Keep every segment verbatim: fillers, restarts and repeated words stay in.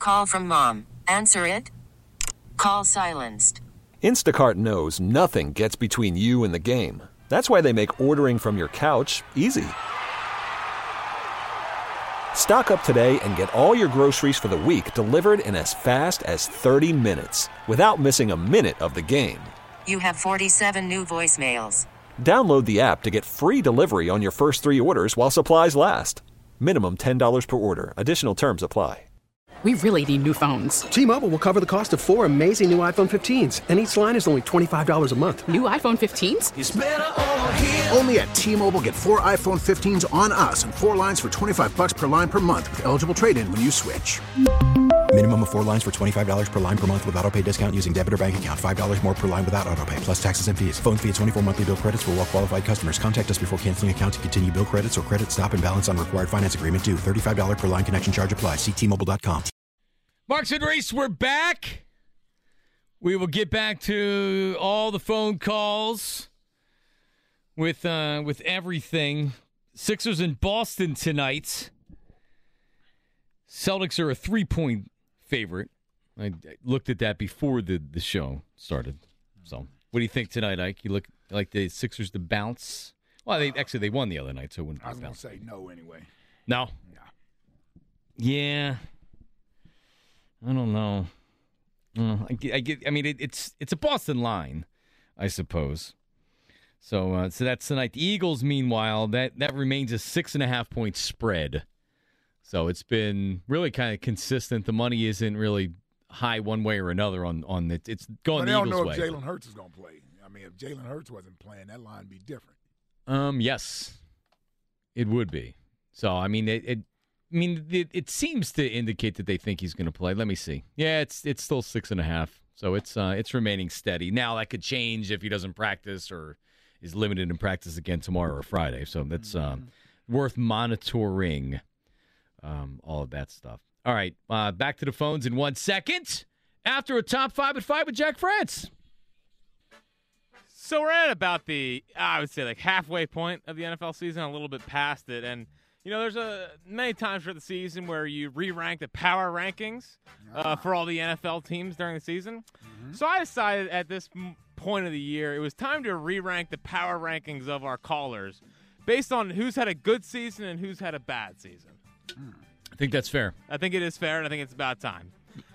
Call from mom. Answer it. Call silenced. Instacart knows nothing gets between you and the game. That's why they make ordering from your couch easy. Stock up today and get all your groceries for the week delivered in as fast as thirty minutes without missing a minute of the game. You have forty-seven new voicemails. Download the app to get free delivery on your first three orders while supplies last. Minimum ten dollars per order. Additional terms apply. We really need new phones. T-Mobile will cover the cost of four amazing new iPhone fifteens, and each line is only twenty-five dollars a month. New iPhone fifteens? It's better over here. Only at T-Mobile, get four iPhone fifteens on us and four lines for twenty-five bucks per line per month with eligible trade-in when you switch. Minimum of four lines for twenty-five dollars per line per month with autopay discount using debit or bank account. five dollars more per line without autopay, plus taxes and fees. Phone fee at twenty-four monthly bill credits for well-qualified customers. Contact us before canceling account to continue bill credits or credit stop and balance on required finance agreement due. thirty-five dollars per line connection charge applies. See T Mobile dot com. Marks and Reese, we're back. We will get back to all the phone calls with uh, with everything. Sixers in Boston tonight. Celtics are a three-point favorite. I, I looked at that before the, the show started. So, what do you think tonight, Ike? You look like the Sixers to bounce? Well, they actually they won the other night, so it wouldn't I was bounce. going to say no anyway. No? No. Yeah. I don't know. Uh, I, get, I get. I mean, it, it's it's a Boston line, I suppose. So, uh, so that's tonight. The Eagles, meanwhile, that that remains a six and a half point spread. So it's been really kind of consistent. The money isn't really high one way or another on on it. It's going But the they don't Eagles' know way. if Jalen Hurts is going to play. I mean, if Jalen Hurts wasn't playing, that line would be different. Um, yes, it would be. So I mean, it. it I mean, it, it seems to indicate that they think he's going to play. Let me see. Yeah, it's it's still six and a half, so it's uh, it's remaining steady. Now that could change if he doesn't practice or is limited in practice again tomorrow or Friday. So that's um, worth monitoring. Um, all of that stuff. All right, uh, back to the phones in one second. After a top five at five with Jack France. So we're at about the, I would say, like halfway point of the N F L season, a little bit past it, and. You know, there's a many times for the season where you re-rank the power rankings uh, for all the N F L teams during the season. Mm-hmm. So I decided at this point of the year it was time to re-rank the power rankings of our callers based on who's had a good season and who's had a bad season. I think that's fair. I think it is fair, and I think it's about time.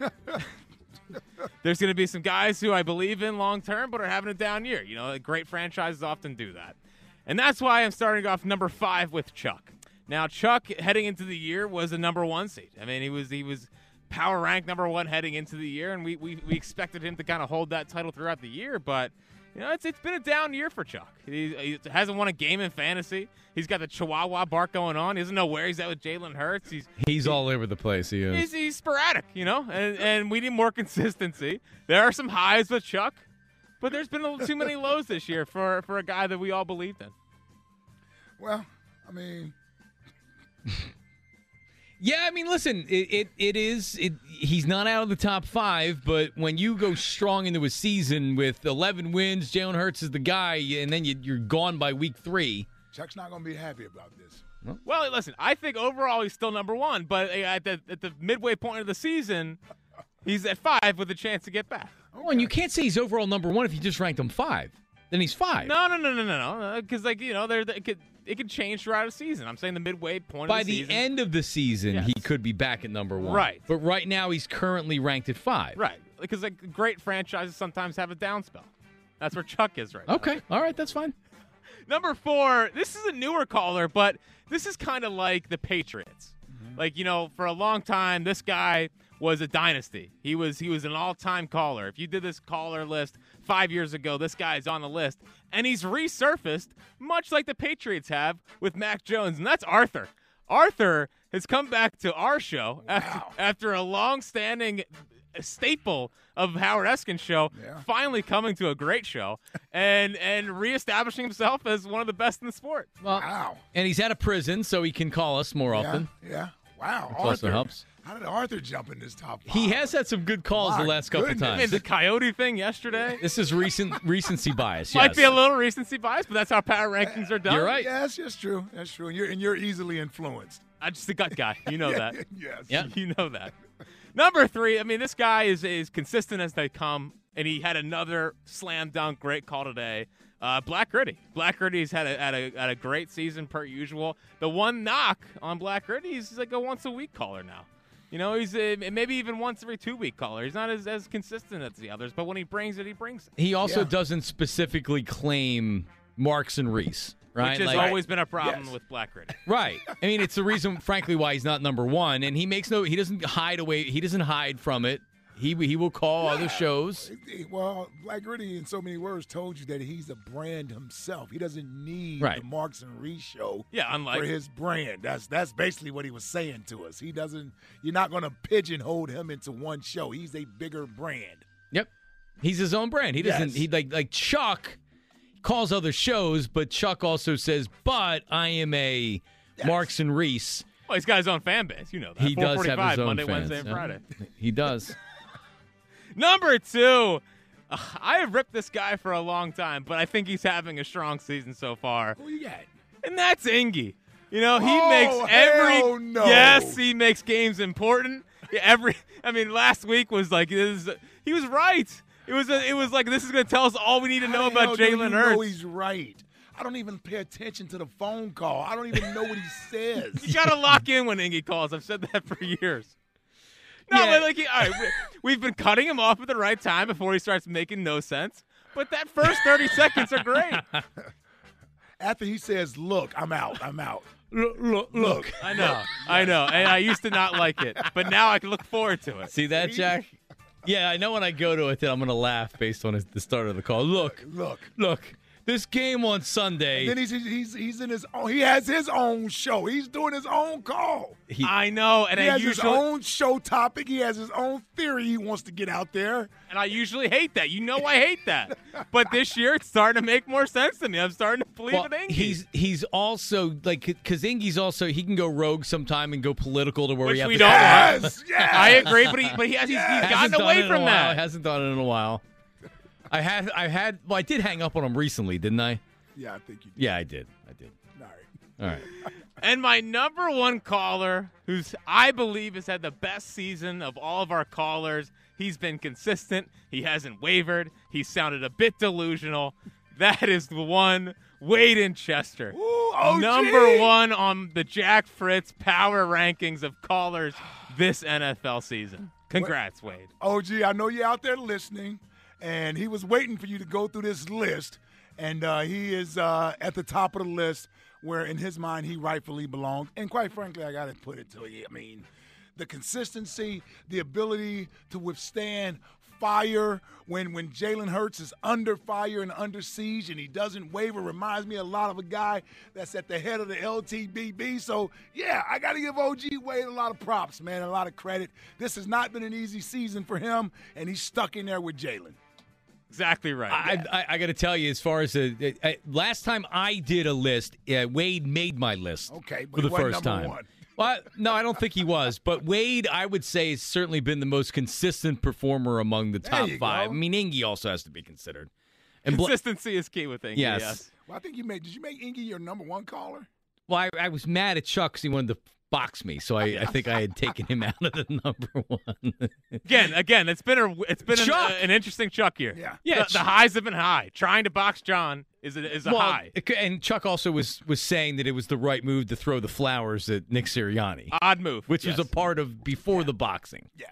There's going to be some guys who I believe in long-term but are having a down year. You know, great franchises often do that. And that's why I'm starting off number five with Chuck. Now, Chuck, heading into the year, was a number one seed. I mean, he was he was power ranked number one heading into the year, and we we, we expected him to kind of hold that title throughout the year. But, you know, it's it's been a down year for Chuck. He, he hasn't won a game in fantasy. He's got the Chihuahua bark going on. He doesn't know where he's at with Jalen Hurts. He's he's all over the place. He is. He's, he's sporadic, you know, and, and we need more consistency. There are some highs with Chuck, but there's been a little too many lows this year for, for a guy that we all believed in. Well, I mean... Yeah, I mean, listen, it it, it is. It, he's not out of the top five, but when you go strong into a season with eleven wins, Jalen Hurts is the guy, and then you, you're gone by week three. Chuck's not going to be happy about this. Well, listen, I think overall he's still number one, but at the, at the midway point of the season, he's at five with a chance to get back. Okay. Oh, and you can't say he's overall number one if you just ranked him five. Then he's five. No, no, no, no, no, no. Because, like, you know, there it could it could change throughout a season. I'm saying the midway point By of the, the season. end of the season, Yes. he could be back at number one. Right. But right now, he's currently ranked at five. Right. Because, like, great franchises sometimes have a down spell. That's where Chuck is right Okay. now. All right. That's fine. Number four, this is a newer caller, but this is kind of like the Patriots. Mm-hmm. Like, you know, for a long time, this guy was a dynasty. He was he was an all-time caller. If you did this caller list five years ago, this guy is on the list. And he's resurfaced, much like the Patriots have with Mac Jones, and that's Arthur. Arthur has come back to our show Wow. after, after a long-standing staple of Howard Eskin's show, Yeah. finally coming to a great show and and reestablishing himself as one of the best in the sport. Well, Wow. and he's out of prison, so he can call us more often. Yeah, yeah. Wow. Which Arthur. also helps. How did Arthur jump in this top five? He has had some good calls My the last couple goodness. I mean, times. the Coyote thing yesterday This is recent recency bias. might yes. be a little recency bias, but that's how power rankings are done. You're right. Yes, that's true. That's true. And you're, and you're easily influenced. I'm just a gut guy. You know Yeah, that. Yes. Yeah. You know that. Number three, I mean, this guy is as consistent as they come, and he had another slam dunk great call today. Uh, Black Gritty. Black Gritty's had a, had, a, had a great season per usual. The one knock on Black Gritty, he's like a once-a-week caller now. You know, he's a, maybe even once every two-week caller. He's not as, as consistent as the others, but when he brings it, he brings it. He also Yeah. doesn't specifically claim Marks and Reese, right? Which has Like- always been a problem Yes. with Black Gritty. Right. I mean, it's the reason, frankly, why he's not number one. And he makes no, he doesn't hide away. He doesn't hide from it. He he will call other shows. Well, Black Gritty, in so many words, told you that he's a brand himself. He doesn't need Right. the Marks and Reese show Yeah, unlike for his brand. That's that's basically what he was saying to us. He doesn't. You're not going to pigeonhole him into one show. He's a bigger brand. Yep. He's his own brand. He doesn't, Yes. he like, like Chuck calls other shows, but Chuck also says, but I am a Marks and Reese. well, he's got his own fan base. You know that. He does have his own Monday, fans. Wednesday, and Yeah. Friday. He does. Number two, uh, I have ripped this guy for a long time, but I think he's having a strong season so far, Who you got? and that's Ingy. You know, he Oh, makes every hell no. yes, he makes games important. Yeah, Every, I mean, last week was like this. Is, he was right. It was a, it was like this is going to tell us all we need to know How the hell about do you Jalen know Hurts. he's right. I don't even pay attention to the phone call. I don't even know what he says. You got to lock in when Ingy calls. I've said that for years. No, Yeah. but like, he- all right, we, we've been cutting him off at the right time before he starts making no sense. But that first thirty seconds are great. After he says, "Look, I'm out. I'm out." Look, look, Look. I know, I know, and I used to not like it, but now I can look forward to it. See that, Jack? Yeah, I know when I go to it that I'm going to laugh based on his, the start of the call. Look, Look. look, this game on Sunday. Then he's he's he's in his own. He has his own show. He's doing his own call. he, I know, and He I has his usually own show topic. He has his own theory he wants to get out there. and I usually hate that. You know, I hate that. But this year, it's starting to make more sense to me. I'm starting to believe well, in Ingy. he's he's also like because Ingy's also he can go rogue sometime and go political to where Which we have we to don't Yes, want. yes. I agree, but he but he has he's, he's Hasn't gotten done away it in from a while. that. Hasn't done it in a while. I had I had well I did hang up on him recently, didn't I? Yeah, I think you. Yeah, I did. I did. All right. All right. And my number one caller, who's I believe has had the best season of all of our callers, he's been consistent. He hasn't wavered. He sounded a bit delusional. That is the one, Wade in Chester. Ooh, O G. Number one on the Jack Fritz power rankings of callers this N F L season. Congrats, Wade. O G, I know you're out there listening, and he was waiting for you to go through this list, and uh, he is uh, at the top of the list where, in his mind, he rightfully belongs. And quite frankly, I got to put it to you. I mean, the consistency, the ability to withstand fire when when Jalen Hurts is under fire and under siege and he doesn't waver reminds me a lot of a guy that's at the head of the L T B B. So, yeah, I got to give O G Wade a lot of props, man, a lot of credit. This has not been an easy season for him, and he's stuck in there with Jalen. Exactly right. I, I, I got to tell you, as far as the uh, last time I did a list, uh, Wade made my list. Okay, but for he the wasn't first number time. one. Well, I- no, I don't think he was. But Wade, I would say, has certainly been the most consistent performer among the top you five. go. I mean, Ingy also has to be considered. And Bla- Consistency is key with Ingy, Yes. yes. Well, I think you made. Did you make Ingy your number one caller? well, I, I was mad at Chuck because he wanted to box me, so I, I think I had taken him out of the number one. Again, again, it's been a it's been an, Chuck! uh, an interesting Chuck year. Yeah. Yeah, the, the highs have been high. Trying to box John is a, is a Well, high. it- and Chuck also was was saying that it was the right move to throw the flowers at Nick Sirianni, Odd move, which yes. was a part of before the boxing. Yeah.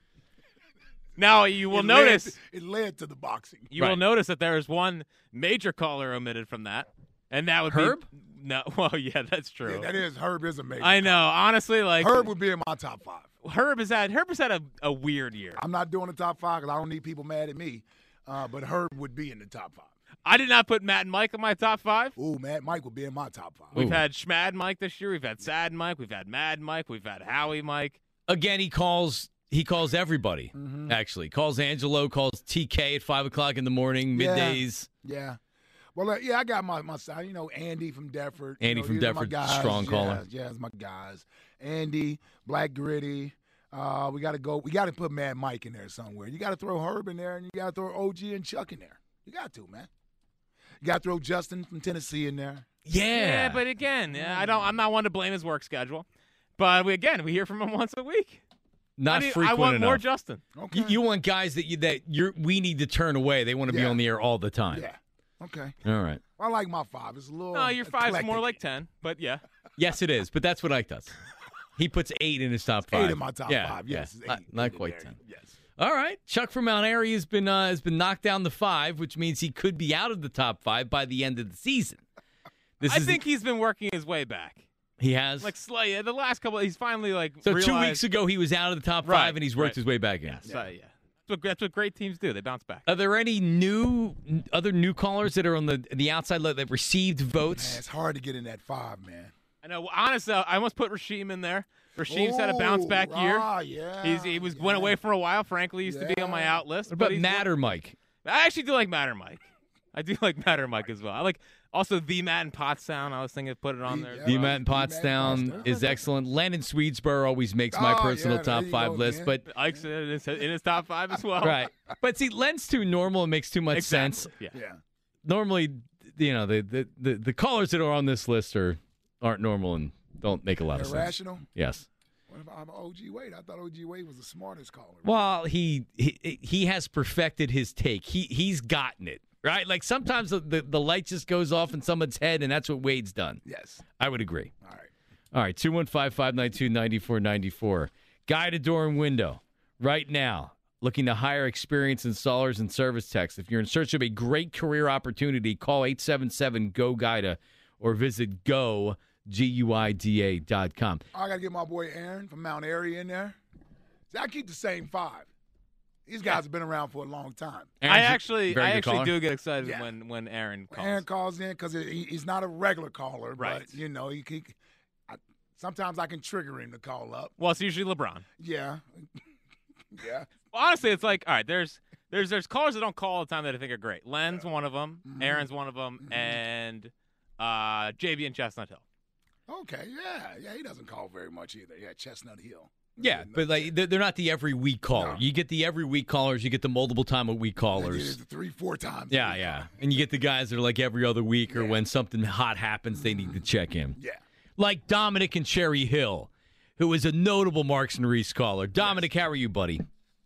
Now you will It notice led to- it led to the boxing. you will Right. notice that there is one major caller omitted from that, and that would Herb? be no. Well, yeah, that's true. Yeah, that is Herb is amazing. I know. Honestly, like Herb would be in my top five. Herb has had Herb has had a, a weird year. I'm not doing the top five because I don't need people mad at me. Uh, but Herb would be in the top five. I did not put Matt and Mike in my top five. Ooh, Matt Mike would be in my top five. We've Ooh. had Schmad Mike this year. We've had Sad Mike. We've had Mad Mike. We've had Howie Mike. Again, he calls he calls everybody. Mm-hmm. Actually, calls Angelo, calls T K at five o'clock in the morning, Yeah. middays. Yeah. Well, uh, yeah, I got my, my side. You know, Andy from Deptford. You Andy know, from these are my Deptford, guys. strong yeah, caller. Yeah, it's my guys. Andy, Black Gritty. Uh, we got to go. We got to put Mad Mike in there somewhere. You got to throw Herb in there, and you got to throw O G and Chuck in there. You got to, man. You got to throw Justin from Tennessee in there. Yeah, Yeah, but again, yeah, I don't. I'm not one to blame his work schedule, but we, again, we hear from him once a week. not I mean, frequent I want enough. more Justin. Okay. You, you want guys that you that you're we need to turn away. They want to be Yeah. on the air all the time. Yeah. Okay. All right. I like my five. It's a little. No, your five's eclectic. more like ten, but yeah. Yes, it is, but that's what Ike does. He puts eight in his top five. Eight in my top yeah, five. Yes, yeah. it's not, eight. not Eight quite there. ten. Yes. All right, Chuck from Mount Airy has been uh, has been knocked down to five, which means he could be out of the top five by the end of the season. This I is think he's been working his way back. he has. Like Slay, the last couple, he's finally like. so realized, two weeks ago, he was out of the top five, Right, and he's worked right. his way back in. Yeah, so, yeah. That's what, that's what great teams do. They bounce back. Are there any new other new callers that are on the the outside that have received votes? Man, it's hard to get in that five, man. I know. Honestly, I almost put Rasheem in there. Rasheem's had a bounce back Oh, year. Ah, yeah. He's, he was yeah. went away for a while. Frankly, he used to be on my Yeah. out list. What but about he's- Matter Mike? I actually do like Matter Mike. I do like Matter Mike as well. I like also the Matt and Pottstown. I was thinking of put it on The- there. yeah. The Uh, Matt and the Matt Pottstown Pottstown. is excellent. Landon Swedesboro always makes my Oh, personal yeah, top there you five go, list, man. but Ike's in his, in his top five as well. right. But see, Len's too normal and makes too much Exactly. sense. Yeah. Yeah. Normally, you know, the, the, the, the callers that are on this list are aren't normal and don't make a lot of sense. Irrational. Yes. What if I'm O G Wade? I thought O G Wade was the smartest caller. Well, he he he has perfected his take. He he's gotten it. Right? Like sometimes the, the, the light just goes off in someone's head, and that's what Wade's done. Yes. I would agree. All right. All right, two one five, five nine two, nine four nine four. Guided door and window. Right now, looking to hire experienced installers and service techs. If you're in search of a great career opportunity, call eight seven seven, G O, G I D A or visit go, G U I D A dot com. I got to get my boy Aaron from Mount Airy in there. See, I keep the same five. These guys have been around for a long time. I Aaron's a actually, very I good actually caller. do get excited Yeah. when when Aaron calls. Aaron calls in because he, he's not a regular caller, Right. but, you know, he, he I, sometimes I can trigger him to call up. Well, it's usually LeBron. Yeah. yeah. Well, honestly, it's like all right. There's there's there's callers that don't call all the time that I think are great. Len's one of them. Mhm. Aaron's one of them, Mhm. and uh, J B and Chestnut Hill. Okay, yeah. Yeah, he doesn't call very much either. Yeah, Chestnut Hill. Yeah, but like they're they're not the every week caller. No. You get the every week callers, you get the multiple time a week They did callers. it three, four times. Yeah, yeah. And you get the guys that are like every other week or Yeah. when something hot happens, they need to check in. Yeah. Like Dominic and Cherry Hill, who is a notable Marks and Reese caller. Dominic, how are you, buddy?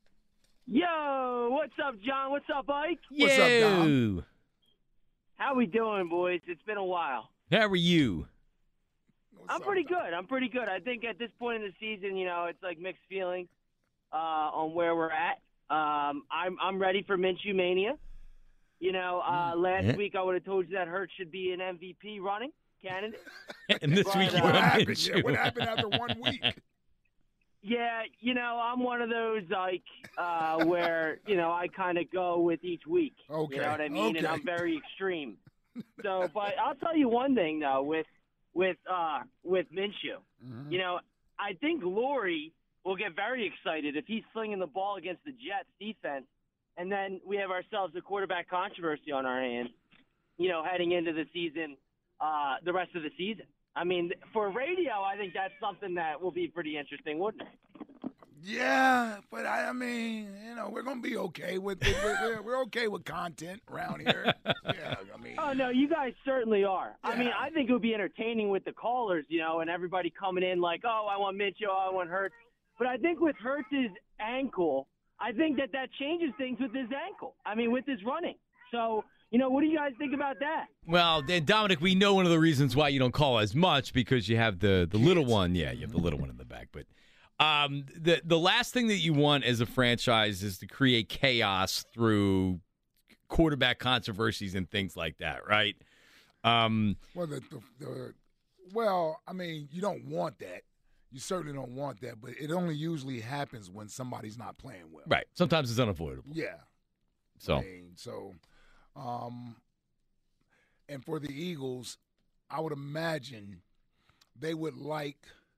Yo, what's up, John? What's up, Ike? What's up, Dom? Yo. How we doing, boys? It's been a while. How are you? What's I'm up, pretty Dom? good. I'm pretty good. I think at this point in the season, you know, it's like mixed feelings uh, on where we're at. Um, I'm I'm ready for Minshew Mania. You know, uh, last Yeah. week I would have told you that Hurts should be an M V P running candidate. And this But, week you uh, What want happened? Minshew. Yeah, what happened after one week? Yeah, you know, I'm one of those like uh, where you know I kind of go with each week. Okay, You know what I mean? And okay. I'm very extreme. So, but I'll tell you one thing though, with with uh, with Minshew, Mhm. you know, I think Laurie will get very excited if he's slinging the ball against the Jets defense, and then we have ourselves a quarterback controversy on our hands. You know, heading into the season, uh, the rest of the season. I mean, for radio, I think that's something that will be pretty interesting, wouldn't it? Yeah, but I, I mean, you know, we're gonna be okay with it. We're, we're, we're okay with content around here. Yeah, I mean, Oh, no, you guys certainly are. I mean, Yeah. I think it would be entertaining with the callers, you know, and everybody coming in like, oh, I want Mitchell, oh, I want Hurts. But I think with Hurts' ankle, I think that that changes things with his ankle. I mean, with his running. So, you know, what do you guys think about that? Well, then, Dominic, we know one of the reasons why you don't call as much because you have the, the little one. Yeah, you have the little one in the back. But um, the the last thing that you want as a franchise is to create chaos through quarterback controversies and things like that, right? Um, well, the, the, the well, I mean, you don't want that. You certainly don't want that, but it only usually happens when somebody's not playing well. right. Sometimes it's unavoidable. Yeah. So I mean, so, um, and for the Eagles, I would imagine they would like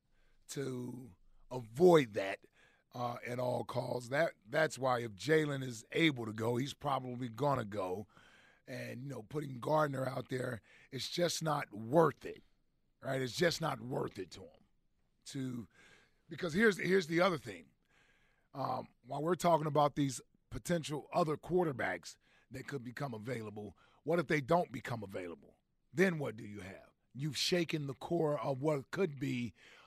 to avoid that uh, at all costs. That that's why if Jalen is able to go, he's probably gonna go. And you know, putting Gardner out there, it's just not worth it, right? It's just not worth it to him. To because here's here's the other thing. Um, while we're talking about these potential other quarterbacks that could become available, what if they don't become available? Then what do you have? You've shaken the core of what could be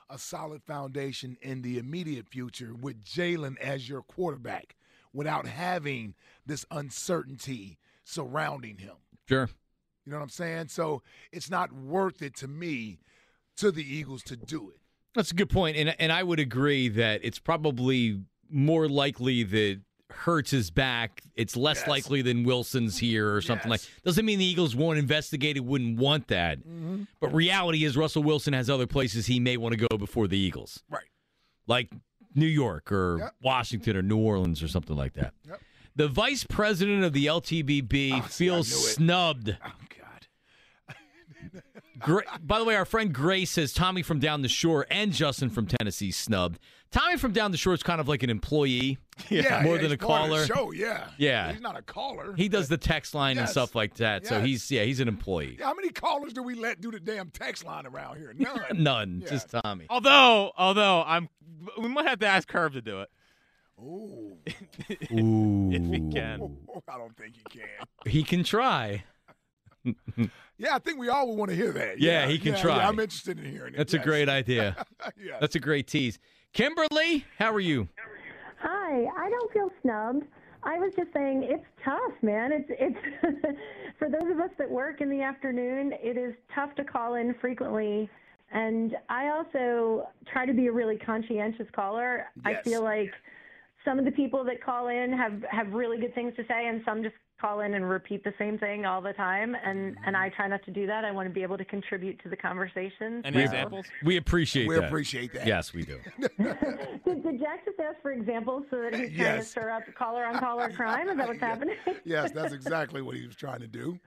a solid foundation in the immediate future with Jalen as your quarterback without having this uncertainty surrounding him. Sure. You know what I'm saying? So it's not worth it to me, to the Eagles, to do it. That's a good point, and and I would agree that it's probably more likely that Hurts is back. It's less Yes. likely than Wilson's here or something Yes. like. Doesn't mean the Eagles won't investigate it, wouldn't want that. Mm-hmm. But reality is Russell Wilson has other places he may want to go before the Eagles. Right. Like New York or Yep. Washington or New Orleans or something like that. Yep. The vice president of the L T B B Oh, see, I feels knew it. snubbed. Oh, God. Gra- By the way, our friend Grace says Tommy from down the shore and Justin from Tennessee snubbed. Tommy from down the shore is kind of like an employee, Yeah, more yeah, than he's a part of the caller. show, yeah. Yeah. He's not a caller. He does the text line and Yes. stuff like that. So Yes. he's yeah, he's an employee. How many callers do we let do the damn text line around here? None. None, Yeah. just Tommy. Although, although I'm, we might have to ask Curve to do it. Ooh. Ooh. If he can. Oh, I don't think he can. He can try. Yeah, I think we all would want to hear that. Yeah, he can yeah, try. yeah, I'm interested in hearing it. That's a yes. great idea. Yes. That's a great tease. Kimberly, how are you? Hi, I don't feel snubbed. I was just saying it's tough, man. It's it's for those of us that work in the afternoon, it is tough to call in frequently. And I also try to be a really conscientious caller. I Yes. feel like some of the people that call in have, have really good things to say, and some just call in and repeat the same thing all the time. And, and I try not to do that. I want to be able to contribute to the conversation. Any So- examples? We appreciate We that. appreciate that. Yes, we do. Did, did Jack just ask for examples so that he's trying to Yes. stir up caller on caller crime? Is that what's happening? Yes, that's exactly what he was trying to do.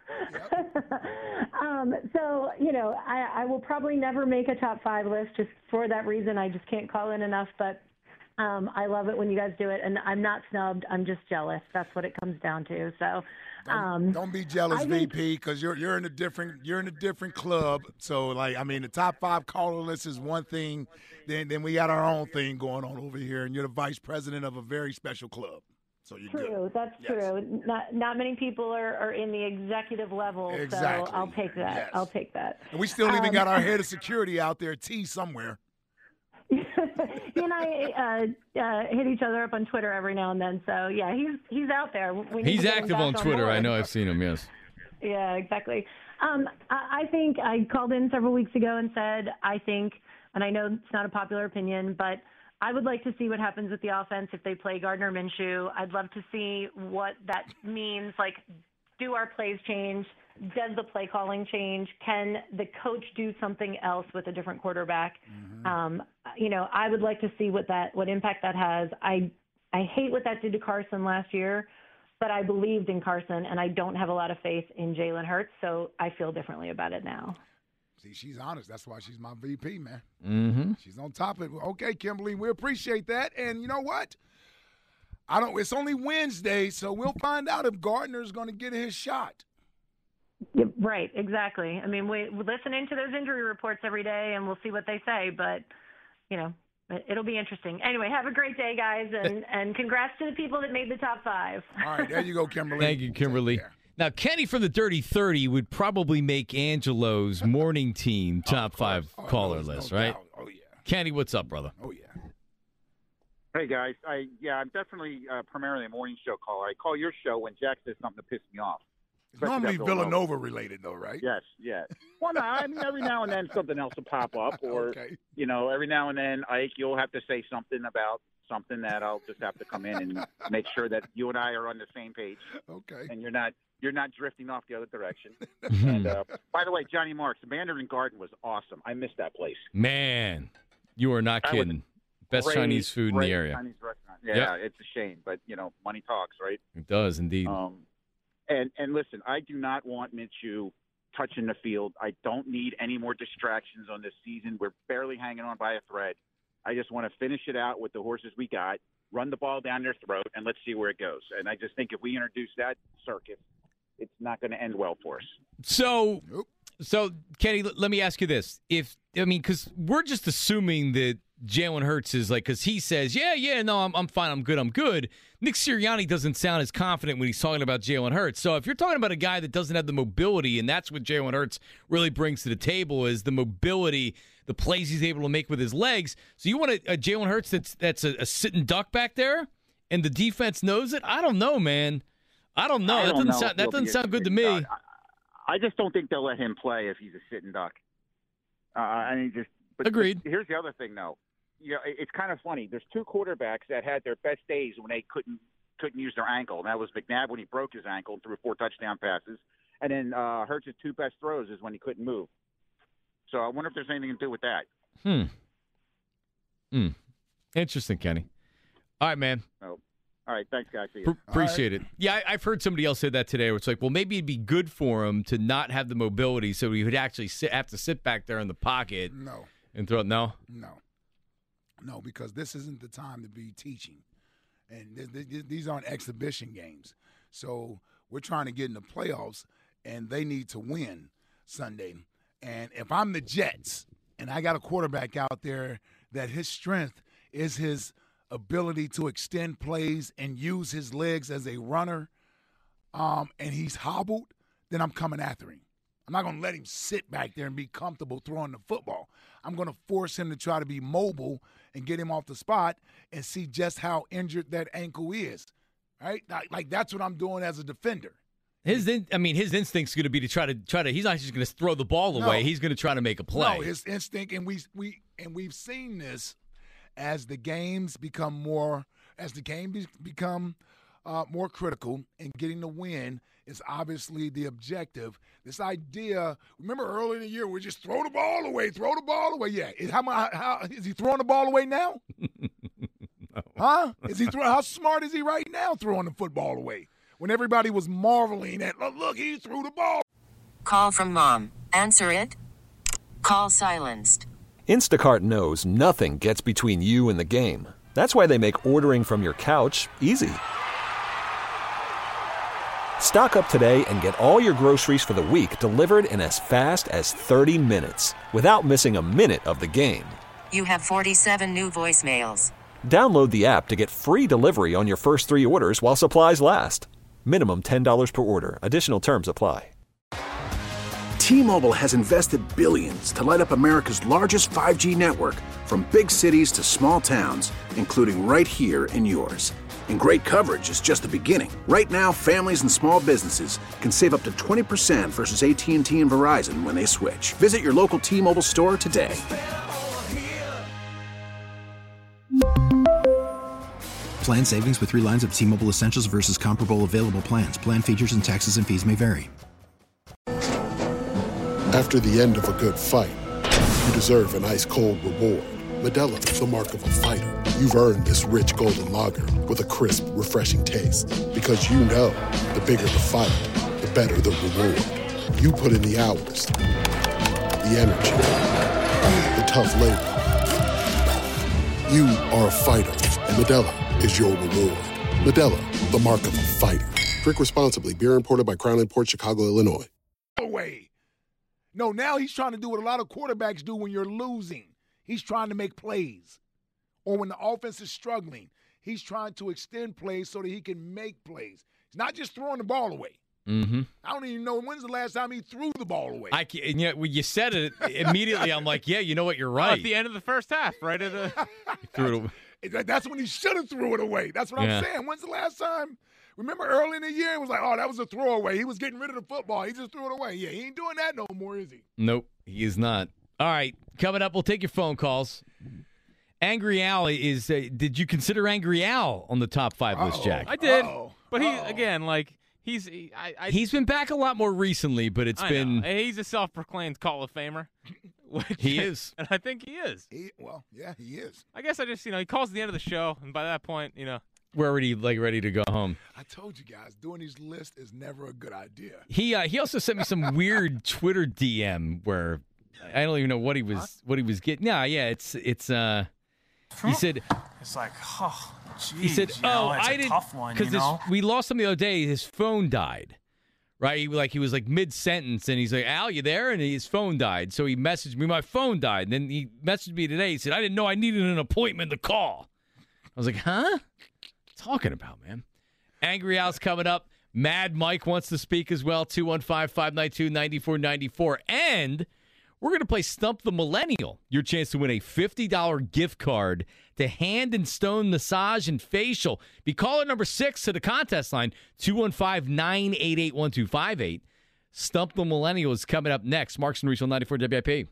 um, so, you know, I, I will probably never make a top five list just for that reason. I just can't call in enough, but um, I love it when you guys do it. And I'm not snubbed. I'm just jealous. That's what it comes down to. So, um, Don't be jealous, I think- V P, because you're you're in a different you're in a different club. So, like, I mean, the top five caller list is one thing. Then then we got our own thing going on over here, and you're the vice president of a very special club. So you're True, good. that's Yes. true. Not not many people are, are in the executive level, Exactly. so I'll take that. Yes. I'll take that. And we still even Um, got our head of security out there, T, somewhere. He and I uh, uh, hit each other up on Twitter every now and then. So yeah, he's he's out there. We need He's to get him active back on Twitter. I board. know I've seen him, yes. Yeah, exactly. Um, I, I think I called in several weeks ago and said I think, and I know it's not a popular opinion, but I would like to see what happens with the offense if they play Gardner Minshew. I'd love to see what that means. Like, do our plays change? Does the play calling change? Can the coach do something else with a different quarterback? Mm-hmm. Um, you know, I would like to see what that what impact that has. I I hate what that did to Carson last year, but I believed in Carson, and I don't have a lot of faith in Jalen Hurts, so I feel differently about it now. See, she's honest. That's why she's my V P, man. Mm-hmm. She's on top of it. Okay, Kimberly, we appreciate that. And you know what? I don't. It's only Wednesday, so we'll find out if Gardner's going to get his shot. Yep, right, exactly. I mean, we, we listen into those injury reports every day, and we'll see what they say. But, you know, it, it'll be interesting. Anyway, have a great day, guys, and, and congrats to the people that made the top five. All right, there you go, Kimberly. Thank you, Kimberly. Now, Kenny from the Dirty thirty would probably make Angelo's morning team top five caller list, right? Oh, yeah. Kenny, what's up, brother? Oh, yeah. Hey guys, I yeah, I'm definitely uh, primarily a morning show caller. I call your show when Jack says something to piss me off. It's normally Villanova related, though, right? Yes, yes. Well, no, I mean every now and then something else will pop up, or Okay. you know, every now and then, Ike, you'll have to say something about something that I'll just have to come in and make sure that you and I are on the same page. Okay. And you're not you're not drifting off the other direction. And uh, by the way, Johnny Marks, the Mandarin Garden was awesome. I missed that place. Man, you are not That was kidding. Best Great, Chinese food in great the area. Chinese restaurant. Yeah, Yep. it's a shame, but you know, money talks, right? It does indeed. Um, and and listen, I do not want Minshew touching the field. I don't need any more distractions on this season. We're barely hanging on by a thread. I just want to finish it out with the horses we got, run the ball down their throat, and let's see where it goes. And I just think if we introduce that circus, it's not going to end well for us. So, so Kenny, l- let me ask you this: If I mean, because we're just assuming that Jalen Hurts is like, because he says, yeah, yeah, no, I'm, I'm fine, I'm good, I'm good. Nick Sirianni doesn't sound as confident when he's talking about Jalen Hurts. So if you're talking about a guy that doesn't have the mobility, and that's what Jalen Hurts really brings to the table is the mobility, the plays he's able to make with his legs. So you want a, a Jalen Hurts that's that's a, a sitting duck back there, and the defense knows it? I don't know, man. I don't know. I that don't doesn't know sound if that he'll doesn't be a sound good to sitting me. duck. I, I just don't think they'll let him play if he's a sitting duck. Uh, I mean, just but, Agreed. But here's the other thing, though. You know, it, it's kind of funny. There's two quarterbacks that had their best days when they couldn't couldn't use their ankle, and that was McNabb when he broke his ankle and threw four touchdown passes, and then uh, Hurts' two best throws is when he couldn't move. So I wonder if there's anything to do with that. Hmm. Hmm. Interesting, Kenny. All right, man. Oh. All right, thanks, guys. See you. P- appreciate right. it. Yeah, I, I've heard somebody else say that today, where it's like, well, maybe it'd be good for him to not have the mobility, so he would actually sit, have to sit back there in the pocket. No. And throw it. No. No. No, because this isn't the time to be teaching, and th- th- these aren't exhibition games. So we're trying to get in the playoffs, and they need to win Sunday. And if I'm the Jets, and I got a quarterback out there that his strength is his ability to extend plays and use his legs as a runner, um, and he's hobbled, then I'm coming after him. I'm not going to let him sit back there and be comfortable throwing the football. I'm going to force him to try to be mobile and get him off the spot and see just how injured that ankle is, right? Like, like that's what I'm doing as a defender. His, in, I mean, his instinct's going to be to try to try to. He's not just going to throw the ball away. No. He's going to try to make a play. No, his instinct, and we we and we've seen this as the games become more, as the game be, become uh, more critical, and getting the win is obviously the objective. This idea, remember earlier in the year, we just throw the ball away, throw the ball away. Yeah, is, how, how is he throwing the ball away now? No. Huh? Is he throw, how smart is he right now throwing the football away? When everybody was marveling at, look, look, he threw the ball. Call from mom. Answer it. Call silenced. Instacart knows nothing gets between you and the game. That's why they make ordering from your couch easy. Stock up today and get all your groceries for the week delivered in as fast as thirty minutes without missing a minute of the game. You have forty-seven new voicemails. Download the app to get free delivery on your first three orders while supplies last. Minimum ten dollars per order. Additional terms apply. T-Mobile has invested billions to light up America's largest five G network, from big cities to small towns, including right here in yours. And great coverage is just the beginning. Right now, families and small businesses can save up to twenty percent versus A T and T and Verizon when they switch. Visit your local T-Mobile store today. Plan savings with three lines of T-Mobile Essentials versus comparable available plans. Plan features and taxes and fees may vary. After the end of a good fight, you deserve an ice-cold reward. Modelo is the mark of a fighter. You've earned this rich golden lager with a crisp, refreshing taste. Because you know, the bigger the fight, the better the reward. You put in the hours, the energy, the tough labor. You are a fighter, and Modelo is your reward. Modelo, the mark of a fighter. Drink responsibly. Beer imported by Crown Imports, Chicago, Illinois. Away. No, now he's trying to do what a lot of quarterbacks do when you're losing. He's trying to make plays. Or when the offense is struggling, he's trying to extend plays so that he can make plays. He's not just throwing the ball away. Mm-hmm. I don't even know when's the last time he threw the ball away. I can, and yet when you said it immediately, I'm like, yeah, you know what, you're Oh, right. at the end of the first half, right at the threw it away. That's when he should have threw it away. That's what Yeah. I'm saying. When's the last time? Remember early in the year, it was like, oh, that was a throwaway. He was getting rid of the football. He just threw it away. Yeah, he ain't doing that no more, is he? Nope, he is not. All right, coming up, we'll take your phone calls. Angry Al is. Uh, did you consider Angry Al on the top five Uh-oh. list, Jack? I did, Uh-oh. but he Uh-oh. again, like he's he, I, I He's been back a lot more recently, but it's I been. know. He's a self-proclaimed Hall of Famer. Which, He is. and I think he is. He, well, yeah, he is. I guess I just you know he calls the end of the show, and by that point, you know. We're already like ready to go home. I told you guys, doing these lists is never a good idea. He uh, he also sent me some weird Twitter D M where I don't even know what he was what he was getting. Yeah, yeah, it's it's. uh He said. It's like, oh, geez, He said, you know, "Oh, it's I a didn't," tough one, you because know? we lost him the other day. His phone died, right? He, like he was like mid-sentence, and he's like, Al, you there? And his phone died. So he messaged me, my phone died. And then he messaged me today. He said, I didn't know I needed an appointment to call. I was like, huh? What are you talking about, man? Angry Al's coming up. Mad Mike wants to speak as well, two one five, five nine two, nine four nine four. And we're going to play Stump the Millennial. Your chance to win a fifty dollars gift card to Hand and Stone Massage and Facial. Be caller number six to the contest line, two one five, nine eight eight, one two five eight. Stump the Millennial is coming up next. Marks and Reese on ninety-four W I P.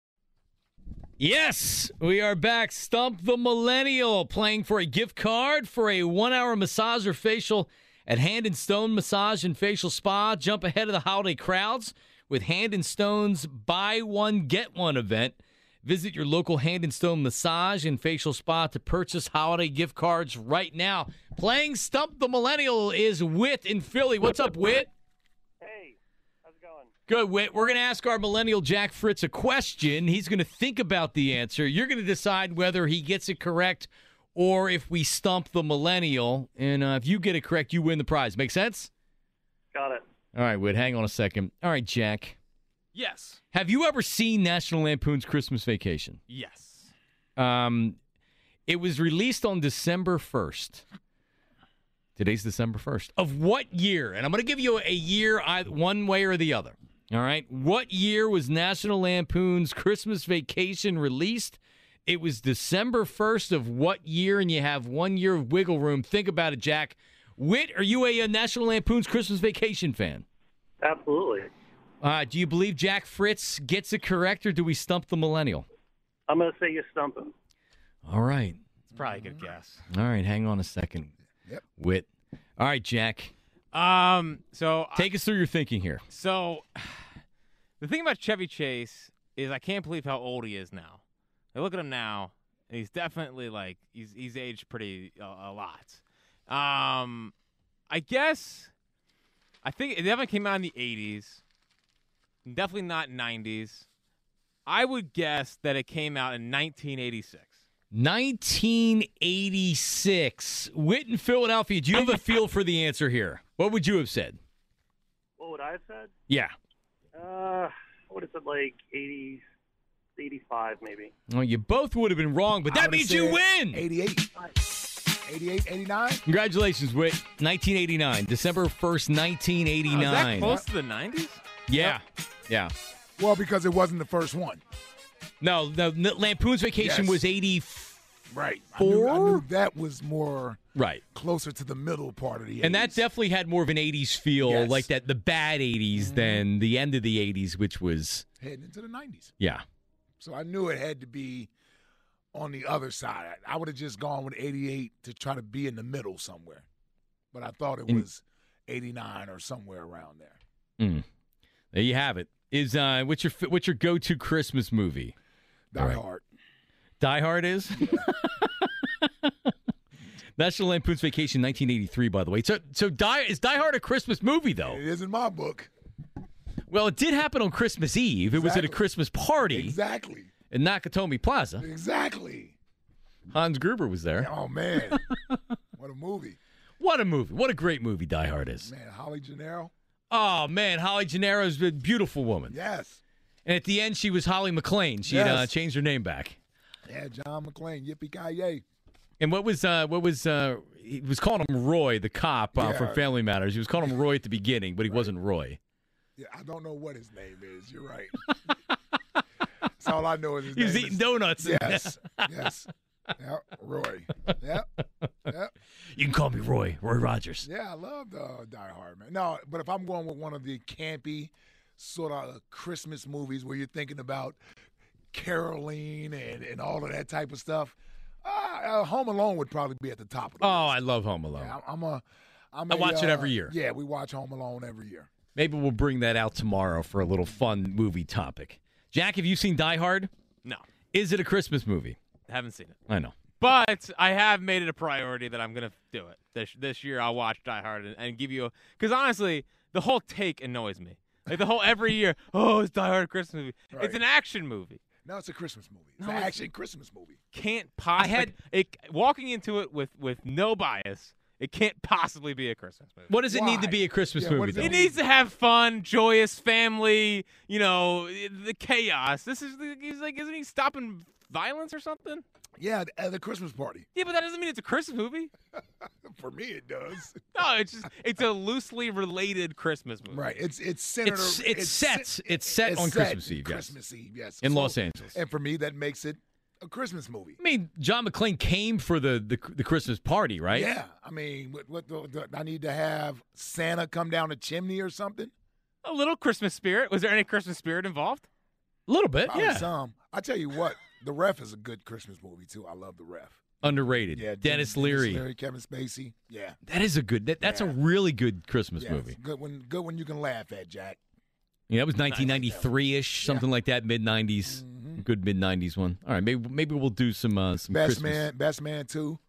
Yes, we are back. Stump the Millennial, playing for a gift card for a one-hour massage or facial at Hand and Stone Massage and Facial Spa. Jump ahead of the holiday crowds with Hand and Stone's Buy One, Get One event. Visit your local Hand and Stone Massage and Facial Spa to purchase holiday gift cards right now. Playing Stump the Millennial is Whit in Philly. What's up, Whit? Hey, how's it going? Good, Whit. We're going to ask our millennial Jack Fritz a question. He's going to think about the answer. You're going to decide whether he gets it correct or if we stump the millennial. And uh, if you get it correct, you win the prize. Make sense? Got it. All right, Whit, hang on a second. All right, Jack. Yes. Have you ever seen National Lampoon's Christmas Vacation? Yes. Um, it was released on December first. Today's December first. Of what year? And I'm going to give you a year one way or the other. All right? What year was National Lampoon's Christmas Vacation released? It was December first of what year? And you have one year of wiggle room. Think about it, Jack. Whit, are you a, a National Lampoon's Christmas Vacation fan? Absolutely. Uh, do you believe Jack Fritz gets it correct, or do we stump the millennial? I'm going to say you stump him. All right. It's probably a good guess. All right, hang on a second. Yep. Whit. All right, Jack. Um. So Take I, us through your thinking here. So the thing about Chevy Chase is I can't believe how old he is now. I look at him now, and he's definitely like he's he's aged pretty uh, a lot. Um, I guess I think it definitely came out in the eighties. Definitely not nineties. I would guess that it came out in nineteen eighty-six. nineteen eighty-six. Whit in Philadelphia, do you have a feel for the answer here? What would you have said? What would I have said? Yeah. Uh, I would have said like eighty, eighty-five maybe. Well, you both would have been wrong, but that means you win. eighty-eight. eighty-eight, eighty-nine. Congratulations, Whit. nineteen eighty-nine. December first, nineteen eighty-nine. Oh, is that close to the nineties? Yeah. Yeah. Well, because it wasn't the first one. No, the Lampoon's Vacation Yes. was eighty. Right. I knew, I knew that was more right closer to the middle part of the eighties. And that definitely had more of an eighties feel, Yes. like that the bad eighties Mm-hmm. than the end of the eighties, which was heading into the nineties. yeah. So I knew it had to be on the other side. I would have just gone with eighty-eight to try to be in the middle somewhere. But I thought it And- was eighty-nine or somewhere around there. Mm. There you have it. Is uh, what's your what's your go-to Christmas movie? Die All right. Hard. Die Hard is? National Lampoon's Vacation, nineteen eighty-three, by the way. So, so Die is Die Hard a Christmas movie, though? It is in my book. Well, it did happen on Christmas Eve. It was at a Exactly. Christmas party Exactly. in Nakatomi Plaza. Exactly. Hans Gruber was there. Oh, man. What a movie. What a movie. What a great movie Die Hard is. Man, Holly Gennaro. Oh, man, Holly Gennaro's a beautiful woman. Yes. And at the end, she was Holly McClane. She had uh, Yes. changed her name back. Yeah, John McClane. Yippee-ki-yay. And what was uh, what was uh, he was calling him Roy, the cop uh, Yeah. from Family Matters. He was calling him Roy at the beginning, but he wasn't Roy. Yeah, I don't know what his name is. You're right. That's all I know is his He was name eating is- donuts. Yes. Yes. Yep. Roy. Yep. Yep. You can call me Roy, Roy Rogers. Yeah, I love uh, Die Hard, man. No, but if I'm going with one of the campy sort of Christmas movies where you're thinking about caroling and, and all of that type of stuff, uh, uh, Home Alone would probably be at the top of the Oh, list. I love Home Alone. Yeah, I'm a, I'm I a, watch it uh, every year. Yeah, we watch Home Alone every year. Maybe we'll bring that out tomorrow for a little fun movie topic. Jack, have you seen Die Hard? No, Is it a Christmas movie? haven't seen it. I know. But I have made it a priority that I'm going to do it. This this year I'll watch Die Hard and, and give you a – because honestly, the whole take annoys me. Like the whole every year, oh, it's Die Hard a Christmas movie. Right. It's an action movie. No, it's a Christmas movie. It's No, an it's- action Christmas movie. Can't possibly – I had- it, walking into it with, with no bias, It can't possibly be a Christmas movie. What does it Why? need to be a Christmas Yeah, what movie? does it though? It needs to have fun, joyous family, you know, the chaos. This is, he's like, isn't he stopping violence or something? Yeah, at the Christmas party. Yeah, but that doesn't mean it's a Christmas movie. For me, it does. No, it's just, it's a loosely related Christmas movie. Right. It's it's centered. It's, ar- it's set. set- It's set it's on set Christmas Eve. Yes. Christmas Eve, yes. In So- Los Angeles. And for me, that makes it a Christmas movie. I mean, John McClane came for the the, the Christmas party, right? Yeah. I mean, what, what the, the, I need to have Santa come down the chimney or something? A little Christmas spirit. Was there any Christmas spirit involved? A little bit, Probably yeah. some. I tell you what, The Ref is a good Christmas movie, too. I love The Ref. Underrated. Yeah, Dennis Leary. Leary, Kevin Spacey. Yeah. That is a good. That, that's a really good Christmas Yeah, movie. it's good one, good one you can laugh at, Jack. Yeah, that was nineteen ninety-three ish, something like that, mid nineties. Good mid nineties one. All right, maybe maybe we'll do some uh, some Best Christmas. Man, Best Man two.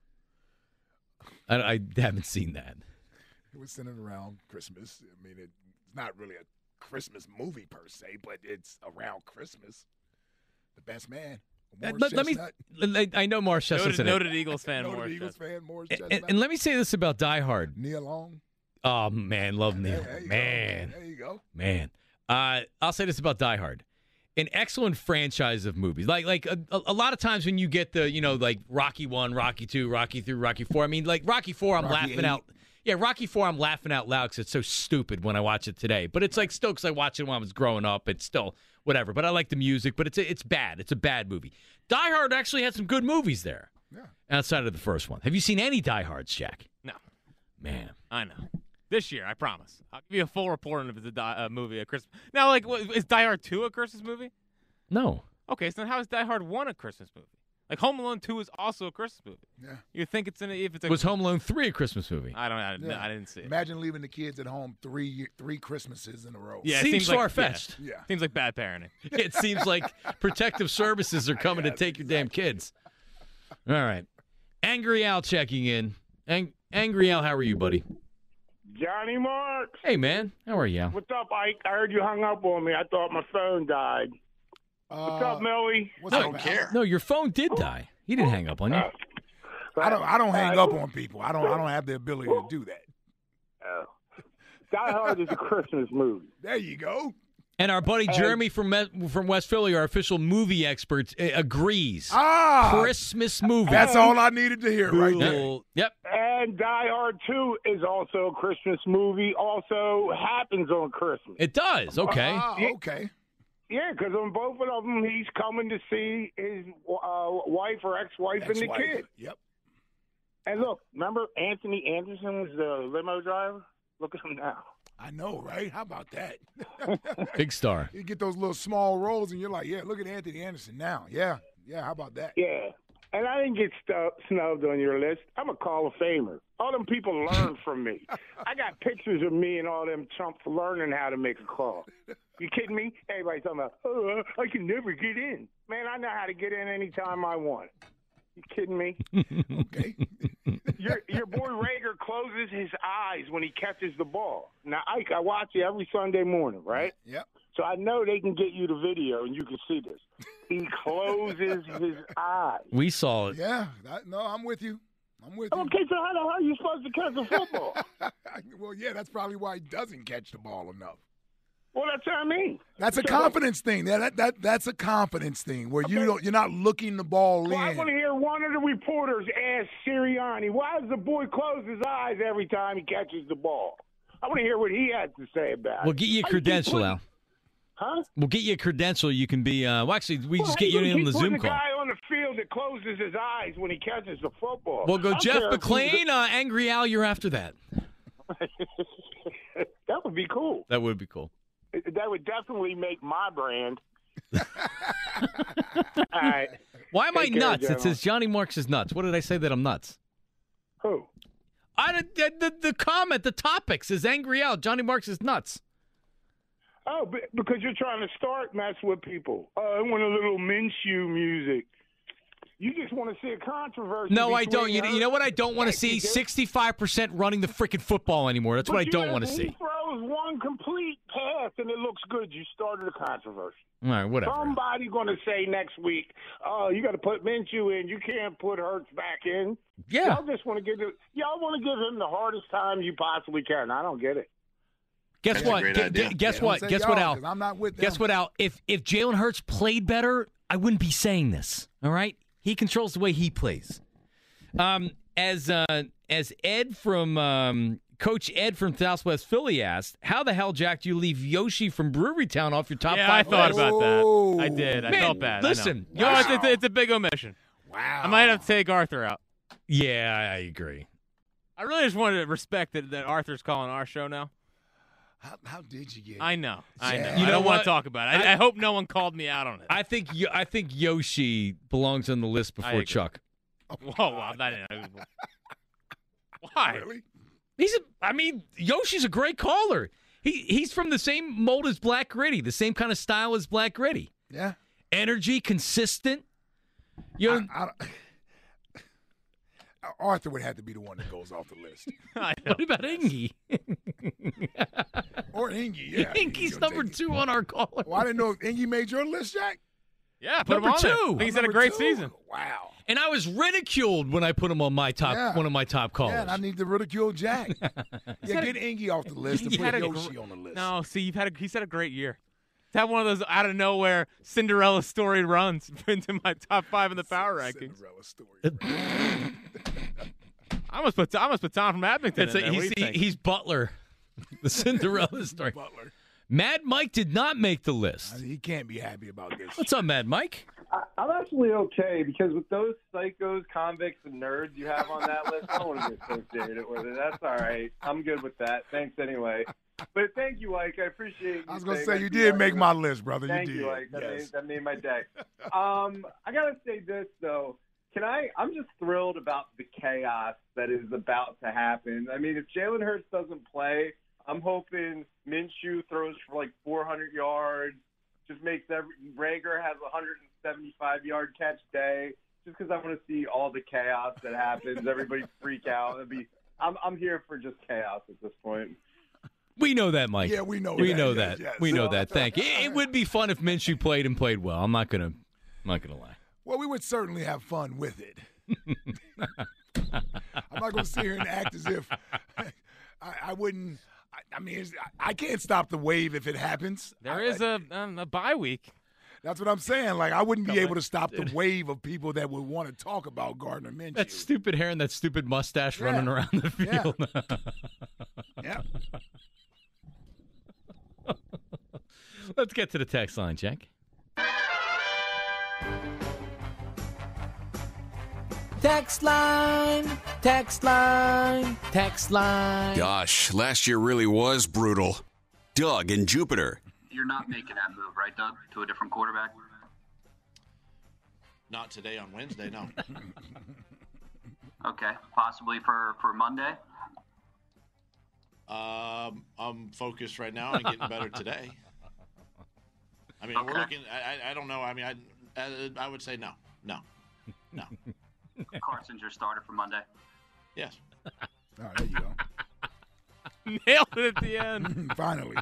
I, I haven't seen that. It was centered around Christmas. I mean, it's not really a Christmas movie per se, but it's around Christmas. The Best Man. Uh, Morris let, let me. Chestnut. I know Morris Chestnut's Noted, in it. noted Eagles fan. Noted Morris Eagles Chestnut. fan, Morris And, Chestnut. and let me say this about Die Hard. Neil Long. Oh man, love Neil. There you Man, go. There you go. man. Uh, I'll say this about Die Hard. An excellent franchise of movies. Like like a, a lot of times when you get the, you know, like Rocky one, Rocky two, Rocky three, Rocky four. I mean, like Rocky four, I'm Rocky laughing eight. out. Yeah, Rocky four, I'm laughing out loud because it's so stupid when I watch it today. But it's like still because I watched it when I was growing up. It's still whatever. But I like the music. But it's it's bad. It's a bad movie. Die Hard actually had some good movies there. Yeah. Outside of the first one. Have you seen any Die Hards, Jack? No. Man. I know. This year, I promise. I'll give you a full report on if it's a die, uh, movie, a Christmas. Now, like, what, is Die Hard two a Christmas movie? No. Okay, so then how is Die Hard one a Christmas movie? Like, Home Alone two is also a Christmas movie. Yeah. You think it's in a, if it's a Was Home Alone three a Christmas movie? I don't. I, Yeah. I didn't see it. Imagine leaving the kids at home three year- three Christmases in a row. Yeah, it Seems seems like- far-fetched. Yeah. Seems like bad parenting. It seems like protective services are coming to take your damn kids. All right. Angry Al checking in. Ang- Angry Al, how are you, buddy? Johnny Marks. Hey, man. How are you? What's up, Ike? I heard you hung up on me. I thought my phone died. What's up, Millie? What's up, Al? No, your phone did die. He didn't hang up on you. I don't. I don't hang up on people. I don't. I don't have the ability to do that. Oh. Die Hard is a Christmas movie. There you go. And our buddy Jeremy from Me- from West Philly, our official movie expert, uh, agrees. Ah, Christmas movie. That's all I needed to hear right there. Cool. Yep. And Die Hard two is also a Christmas movie. Also happens on Christmas. It does. Okay. Ah, okay. Yeah, because on both of them, he's coming to see his uh, wife or ex-wife and the Ex-wife. kid. Yep. And look, remember Anthony Anderson was the limo driver? Look at him now. I know, right? How about that? Big star. You get those little small roles, and you're like, yeah, look at Anthony Anderson now. Yeah, yeah. How about that? Yeah. And I didn't get stu- snubbed on your list. I'm a Hall of Famer. All them people learn from me. I got pictures of me and all them chumps learning how to make a call. You kidding me? Everybody's talking about, oh, I can never get in. Man, I know how to get in anytime I want. You kidding me? Okay. Your your boy Rager closes his eyes when he catches the ball. Now, Ike, I watch you every Sunday morning, right? Yep. So I know they can get you the video and you can see this. He closes his eyes. We saw it. Yeah. That, no, I'm with you. I'm with you. Okay, so how the hell are you supposed to catch a football? Well, yeah, that's probably why he doesn't catch the ball enough. Well, that's what I mean. That's a So- confidence thing. That, that that that's a confidence thing where you don't you're not looking the ball Well, I in. want to hear one of the reporters ask Sirianni, why does the boy close his eyes every time he catches the ball? I want to hear what he has to say about We'll it. get you a How keep credential, putting- Al. Huh? We'll get you a credential. You can be. Uh, well, actually, we Well, just how get you gonna in on keep the putting Zoom a call. guy on the field that closes his eyes when he catches the football. We'll go I don't Jeff care if he's McClain, uh, Angry Al. You're after that. a- that would be cool. That would be cool. That would definitely make my brand. All right. Why am I Take care, nuts? It gentlemen. says Johnny Marks is nuts. What did I say that I'm nuts? Who? I the, the, the comment, the topic says Angry Al. Johnny Marks is nuts. Oh, but because you're trying to start mess with people. Oh, I want a little Minshew music. You just want to see a controversy. No, I between don't. You, her- you know what I don't want to Yes, see? you do. sixty-five percent running the freaking football anymore. That's But what I you don't know, want to he see. throws one complete pass Yes, and it looks good. You started a controversy. All right, whatever. Somebody going to say next week, "Oh, you got to put Minshew in. You can't put Hurts back in." Yeah. Y'all just want to give it, y'all want to give him the hardest time you possibly can. I don't get it. Guess That's a what? great Gu- idea. gu- guess Yeah, what? don't say Guess what, y'all, Al? 'cause I'm not with Guess them. what, Al? If if Jalen Hurts played better, I wouldn't be saying this. All right, he controls the way he plays. Um, as uh, as Ed from um, Coach Ed from Southwest Philly asked, "How the hell, Jack, do you leave Yoshi from Brewery Town off your top Yeah, five?" I thought list? about that. I did. I Man, felt bad. I know. listen, You know, it's, Yoshi- it's, it's a big omission. Wow. I might have to take Arthur out. Yeah, I agree. I really just wanted to respect that, that Arthur's calling our show now. How, how did you get? I know. I know. Yeah. You I know don't want what? to talk about it. I, I, hope no one called me out on it. I think Yo- I think Yoshi belongs on the list I before agree. Chuck. Whoa, wow, that didn't. Why? Really? He's a, I mean, Yoshi's a great caller. He he's from the same mold as Black Gritty, the same kind of style as Black Gritty. Yeah. Energy, consistent. You know, I, I, Arthur would have to be the one that goes off the list. I know. what about Ingy? Or Ingy, yeah. Ingy's You'll number take it. two on our caller. Well, I didn't know if Ingy made your list, Jack. Yeah, put Number him on there. two. I think he's had a Number great two? season. Wow. And I was ridiculed when I put him on my top, Yeah. one of my top callers. Yeah, and I need to ridicule Jack. yeah, had get Ingy off the list and He put had a Yoshi gr- on the list. No, see, you've had a, he's had a great year. To have one of those out of nowhere Cinderella story runs into my top five in the power rankings. Cinderella story. I almost put I almost put Tom from Abington It's in a- there. What do he's, you he- think? he's Butler, the Cinderella story. Butler. Mad Mike did not make the list. He can't be happy about this. What's up, Mad Mike? I, I'm actually okay because with those psychos, convicts, and nerds you have on that list, I don't want to be associated with it. That's all right. I'm good with that. Thanks anyway. But thank you, Ike. I appreciate you. I was going to saying say, you that did are make gonna- my list, brother. Thank you you, did. Ike. That, Yes. made, that made my day. Um, I gotta say this though. Can I? I'm just thrilled about the chaos that is about to happen. I mean, if Jalen Hurts doesn't play, I'm hoping Minshew throws for like four hundred yards. Just makes every Rager has a one hundred seventy-five yard catch day. Just because I want to see all the chaos that happens. Everybody freak out. It'd be. I'm I'm here for just chaos at this point. We know that, Mike. Yeah, we know we that. know Yes, that. yes. We know that. Thank you. It, it would be fun if Minshew played and played well. I'm not gonna. I'm not gonna lie. Well, we would certainly have fun with it. I'm not going to sit here and act as if I, I wouldn't. I, I mean, it's, I, I can't stop the wave if it happens. There I- is a um, a bye week. That's what I'm saying. Like, I wouldn't be Come able on, to stop the dude. wave of people that would want to talk about Gardner Minshew. That stupid hair and that stupid mustache Yeah. running around the Yeah. field. Yeah. Let's get to the text line, Jack. Text line, text line, text line. Gosh, last year really was brutal. Doug in Jupiter. You're not making that move, right, Doug, to a different quarterback? Not today on Wednesday, no. Okay, possibly for, for Monday? Um, I'm focused right now on getting better today. I mean, we're Okay. looking. I, I, I don't know. I mean, I, I, I would say no, no, no. Carson's your starter for Monday? Yes. Oh, there you go. Nailed it at the end. Finally.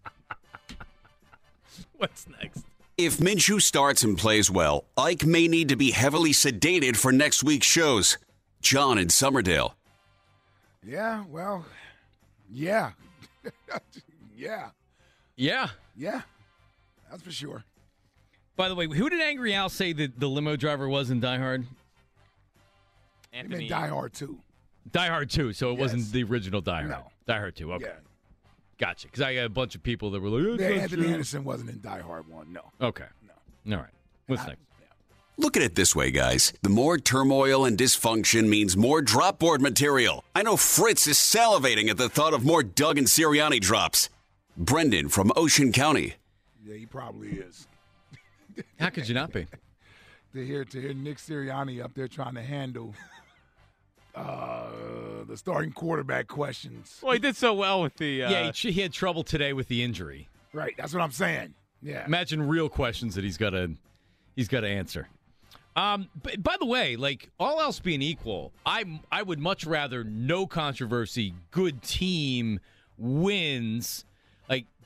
What's next? If Minshew starts and plays well, Ike may need to be heavily sedated for next week's shows. John in Summerdale. Yeah, well, yeah. yeah. Yeah. Yeah. That's for sure. By the way, who did Angry Al say that the limo driver was in Die Hard? He Anthony. meant Die Hard too. Die Hard two, so it Yes. wasn't the original Die Hard. No. Die Hard two, okay. Yeah. Gotcha. Because I got a bunch of people that were like, Yeah, "That's not Anthony true." Anderson wasn't in Die Hard one, no. Okay. No. All right. What's next? Look at it this way, guys. The more turmoil and dysfunction means more drop board material. I know Fritz is salivating at the thought of more Doug and Sirianni drops. Brendan from Ocean County. Yeah, he probably is. How could you not be? To hear to hear Nick Sirianni up there trying to handle uh, the starting quarterback questions. Well, he did so well with the. Uh, yeah, he, he had trouble today with the injury. Right, that's what I'm saying. Yeah. Imagine real questions that he's got to he's got to answer. Um, but by the way, like all else being equal, I I would much rather no controversy, good team wins. Like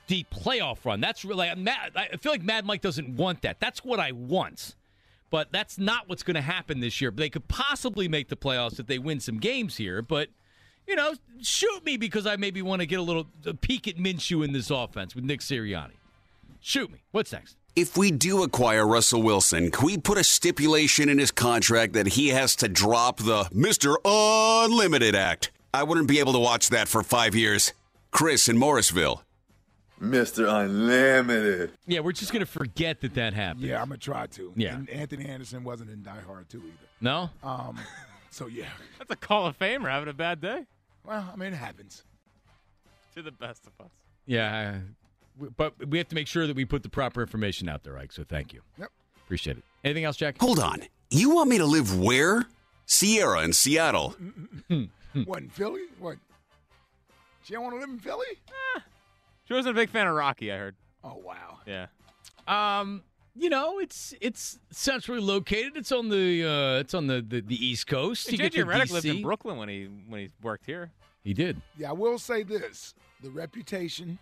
deep playoff run. That's really Mad, I feel like Mad Mike doesn't want that. That's what I want. But that's not what's going to happen this year. They could possibly make the playoffs if they win some games here, but you know, shoot me because I maybe want to get a little a peek at Minshew in this offense with Nick Sirianni. Shoot me. What's next? If we do acquire Russell Wilson, can we put a stipulation in his contract that he has to drop the Mister Unlimited Act? I wouldn't be able to watch that for five years. Chris in Morrisville. Mister Unlimited. Yeah, we're just going to forget that that happened. Yeah, I'm going to try to. Yeah. And Anthony Anderson wasn't in Die Hard two either. No? Um, so, yeah. That's a Call of Famer having a bad day. Well, I mean, it happens. To the best of us. Yeah, uh, but we have to make sure that we put the proper information out there, Ike, so thank you. Yep. Appreciate it. Anything else, Jack? Hold on. You want me to live where? Sierra in Seattle. What, in Philly? What? She don't want to live in Philly? Eh. She wasn't a big fan of Rocky, I heard. Oh, wow. Yeah. Um, you know, it's it's centrally located. It's on the uh, it's on the, the, the East Coast. You J get J to Redick D C. lived in Brooklyn when he when he worked here. He did. Yeah, I will say this. The reputation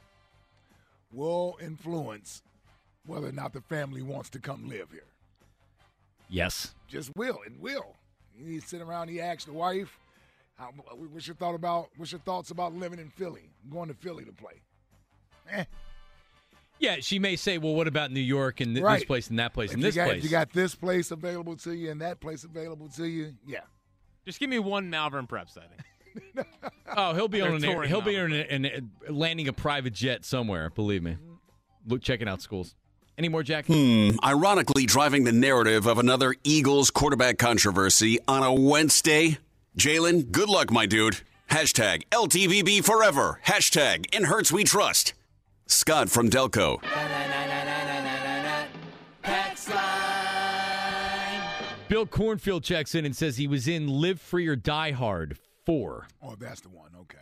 will influence whether or not the family wants to come live here. Yes. Just will. It will. You sit around, he asks the wife, how, what's your thought about what's your thoughts about living in Philly? I'm going to Philly to play. Eh. Yeah, she may say, well, what about New York and th- Right. this place and that place If and you this got, place? If you got this place available to you and that place available to you, yeah. Just give me one Malvern Prep sighting. Oh, he'll be They're on an air, touring he'll be on an, an, landing a private jet somewhere. Believe me. Look, checking out schools. Any more, Jack? Hmm. Ironically, driving the narrative of another Eagles quarterback controversy on a Wednesday. Jalen, good luck, my dude. Hashtag L T V B forever. Hashtag In Hertz We Trust. Scott from Delco. Bill Cornfield checks in and says he was in Live Free or Die Hard four. Oh, that's the one. Okay.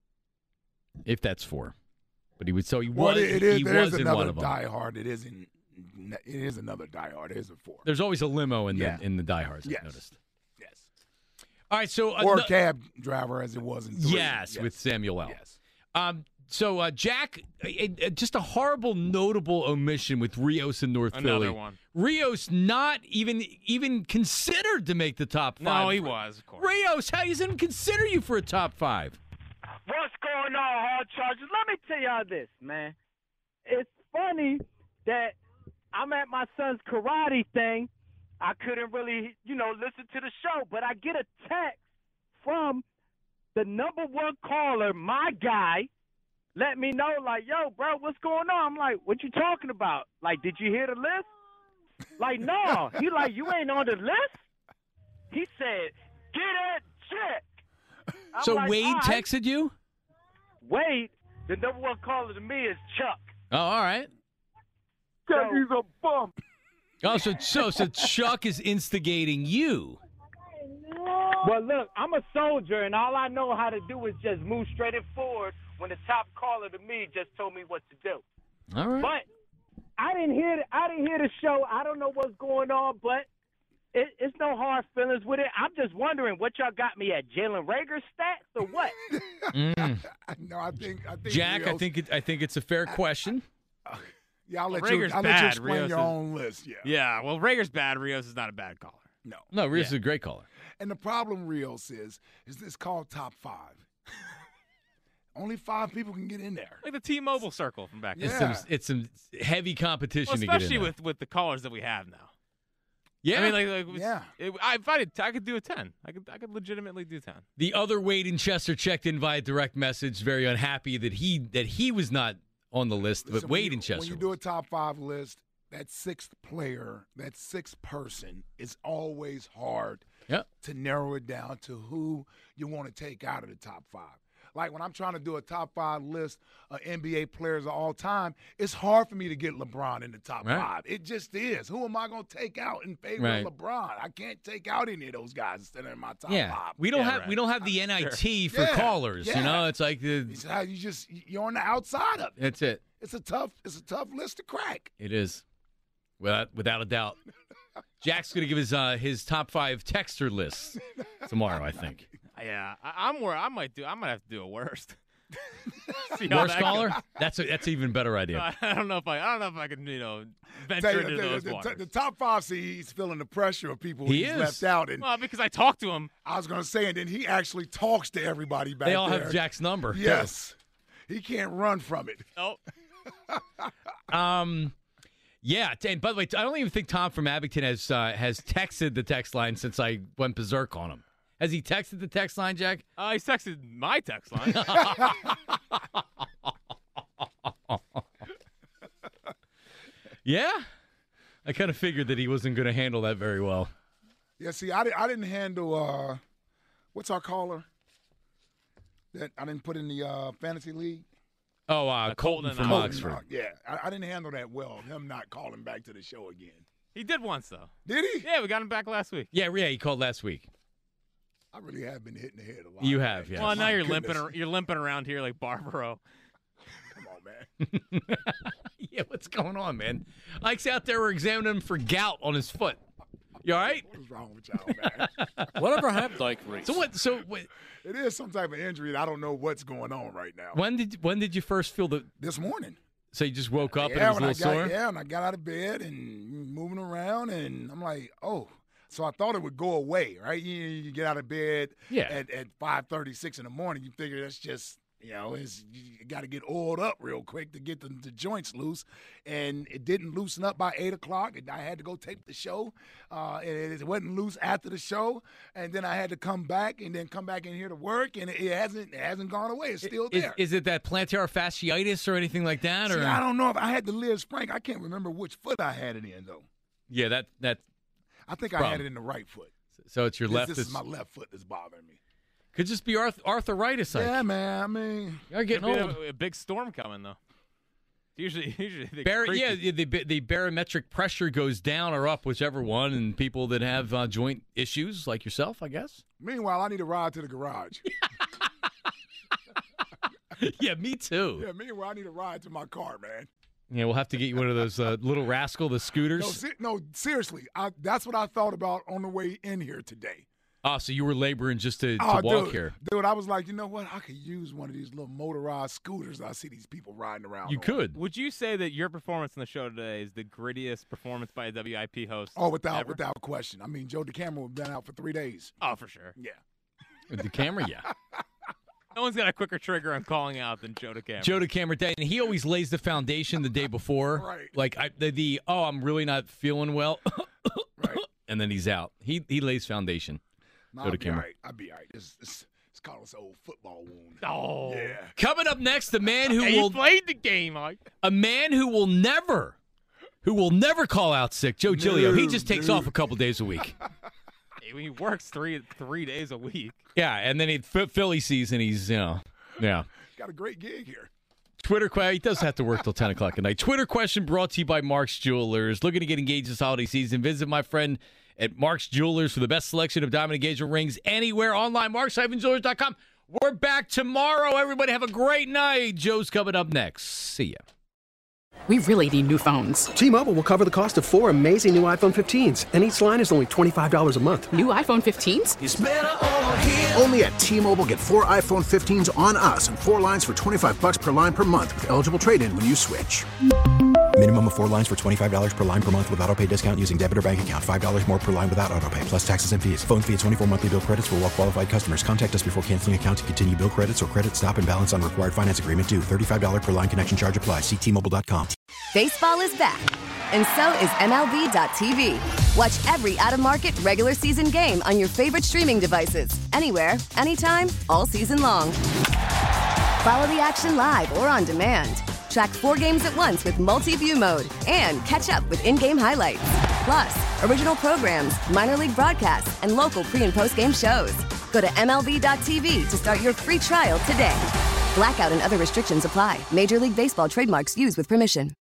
If that's four. But he would so he Well, was it is. he There was is in another one of them. Die Hard. It is in. It is another Die Hard. It is a four. There's always a limo in the Yeah. in the Die Hards, I've Yes. noticed. Yes. All right, so Or ano- a cab driver, as it was in three. Yes, with Samuel L. Yes. Um, so uh, Jack, uh, uh, just a horrible, notable omission with Rios in North Another Philly. one. Rios not even even considered to make the top No, five. he was, of course. Rios, how he didn't consider you for a top five? What's going on, Hard Chargers? Let me tell y'all this, man. It's funny that I'm at my son's karate thing. I couldn't really, you know, listen to the show, but I get a text from the number one caller, my guy, let me know, like, yo, bro, what's going on? I'm like, what you talking about? Like, did you hear the list? Like, no. He like, you ain't on the list? He said, get that check. I'm So like, Wade all right. texted you? Wade, the number one caller to me is Chuck. Oh, all right. Chuck, he's a bum. Oh, so so so Chuck is instigating you. Well, look, I'm a soldier, and all I know how to do is just move straight and forward when the top caller to me just told me what to do. All right. But I didn't hear I didn't hear the show. I don't know what's going on, but it, it's no hard feelings with it. I'm just wondering what y'all got me at, Jalen Rager stats or what? Mm. No, I think. I think Jack, I Rios- think it, I think it's a fair question. Yeah, I'll let Well, you. Rager's I'll let you bad. explain Rios your is- own list. Yeah. Yeah, well, Rager's bad. Rios is not a bad caller. No. No, Rios Yeah. is a great caller. And the problem, Rios, is is this called top five? Only five people can get in there. Like the T-Mobile circle from back then. It's some it's some heavy competition Well, to get in especially there. with, with the callers that we have now. Yeah. I mean, like, like it was- Yeah. It, I, if I did, I could do a ten. I could, I could legitimately do ten. The other Wade in Chester checked in via direct message, very unhappy that he that he was not on the list, but Listen, Wade when in you, Chester. When you do a top five list, that sixth player, that sixth person, is always hard Yep. to narrow it down to who you want to take out of the top five. Like when I'm trying to do a top five list of N B A players of all time, it's hard for me to get LeBron in the top Right. five. It just is. Who am I going to take out in favor Right. of LeBron? I can't take out any of those guys that are in my top yeah, five. we don't Yeah, have right. we don't have the N I T for Yeah, callers. You yeah. know, it's like the It's how you just you're on the outside of it. that's it. It's a tough it's a tough list to crack. It is, without without a doubt. Jack's going to give his uh, his top five texter list tomorrow, I think. Yeah, I, I'm where I might do. I might have to do a worst. See how Worst that caller? goes. That's a, that's an even better idea. I don't know if I I don't know if I can you know Tell venture you, into the, those the, waters. the, the top five, see, he's feeling the pressure of people He he's is. left out. And well, because I talked to him. I was going to say, and then he actually talks to everybody back They all there. have Jack's number. too. Yes. He can't run from it. Nope. Um, yeah. t- And by the way, I don't even think Tom from Abington has uh, has texted the text line since I went berserk on him. Has he texted the text line, Jack? Uh, he texted my text line. Yeah. I kind of figured that he wasn't going to handle that very well. Yeah, see, I, di- I didn't handle, uh, what's our caller? That I didn't put in the uh, fantasy league. Oh, uh, Colton, Colton from Colton, Oxford. Uh, yeah, I, I didn't handle that well. Him not calling back to the show again. He did once though. Did he? Yeah, we got him back last week. Yeah, yeah, he called last week. I really have been hitting the head a lot. You have, yeah. Well, now My you're goodness. limping. ar- You're limping around here like Barbaro. Come on, man. Yeah, what's going on, man? Ike's out there. We're examining him for gout on his foot. You all right? What's wrong with y'all, man? Whatever happened, Ike Reese? So what? So what, It is some type of injury. And I don't know what's going on right now. when did when did you first feel the? This morning. So you just woke up yeah, and it was a when little I got, sore. Yeah, and I got out of bed and moving around, and I'm like, oh. So I thought it would go away, right? You, you get out of bed Yeah. at, at five thirty-six in the morning. You figure that's just, you know, it's, you got to get oiled up real quick to get the, the joints loose. And it didn't loosen up by eight o'clock. And I had to go tape the show. Uh, and it wasn't loose after the show. And then I had to come back and then come back in here to work. And it, it hasn't it hasn't gone away. It's still Is, there. is it that plantar fasciitis or anything like that? See, Or I don't know if I had the Liz Frank. I can't remember which foot I had it in, though. yeah, that that. I think I Problem. had it in the right foot. So it's your This- left. This that's- is my left foot that's bothering me. Could just be arth- arthritis. Ike. Yeah, man. I mean, You're getting Could be old. A, a big storm coming though. Usually, usually they Bar- creaky. yeah, the, the the barometric pressure goes down or up, whichever one, and people that have uh, joint issues like yourself, I guess. meanwhile, I need a ride to the garage. Yeah, me too. yeah, meanwhile, I need a ride to my car, man. Yeah, we'll have to get you one of those uh, little rascal, the scooters. No, se- no seriously. I, that's what I thought about on the way in here today. Oh, so you were laboring just to, to Oh, walk dude, here. Dude, I was like, you know what? I could use one of these little motorized scooters I see these people riding around You on. could. Would you say that your performance on the show today is the grittiest performance by a W I P host? Oh, without ever? without question. I mean, Joe DeCamera has been out for three days. Oh, for sure. Yeah. With the camera, yeah. No one's got a quicker trigger on calling out than Joe DeCamera. Joe DeCamera, Day, and he always lays the foundation the day before. Right. Like I, the, the oh, I'm really not feeling well, Right. and then he's out. He he lays foundation. No, Joe I'll be DeCamera. all right. I'll be all right. It's, it's, it's called this old football wound. Oh, Yeah. Coming up next, the man who Hey, will he played the game, Mike. a man who will never, who will never call out sick. Joe Giglio. He just takes off a couple days a week. Hey, he works three three days a week. Yeah, and then he Philly season. He's you know, yeah. Got a great gig here. Twitter question. He does have to work till ten o'clock at night. Twitter question brought to you by Mark's Jewelers. Looking to get engaged this holiday season? Visit my friend at Mark's Jewelers for the best selection of diamond engagement rings anywhere online. marks jewelers dot com. We're back tomorrow. Everybody have a great night. Joe's coming up next. See ya. We really need new phones. T-Mobile will cover the cost of four amazing new iPhone fifteens, and each line is only twenty-five dollars a month. New iPhone fifteens? It's better over here. Only at T-Mobile, get four iPhone fifteens on us and four lines for twenty-five bucks per line per month with eligible trade-in when you switch. Minimum of four lines for twenty-five dollars per line per month with autopay discount using debit or bank account. five dollars more per line without autopay, plus taxes and fees. Phone fee at twenty-four monthly bill credits for well-qualified customers. Contact us before canceling account to continue bill credits or credit stop and balance on required finance agreement due. thirty-five dollars per line connection charge applies. See T Mobile dot com. Baseball is back, and so is M L B dot T V. Watch every out-of-market regular season game on your favorite streaming devices. Anywhere, anytime, all season long. Follow the action live or on demand. Track four games at once with multi-view mode and catch up with in-game highlights. Plus, original programs, minor league broadcasts, and local pre- and post-game shows. Go to M L B dot T V to start your free trial today. Blackout and other restrictions apply. Major League Baseball trademarks used with permission.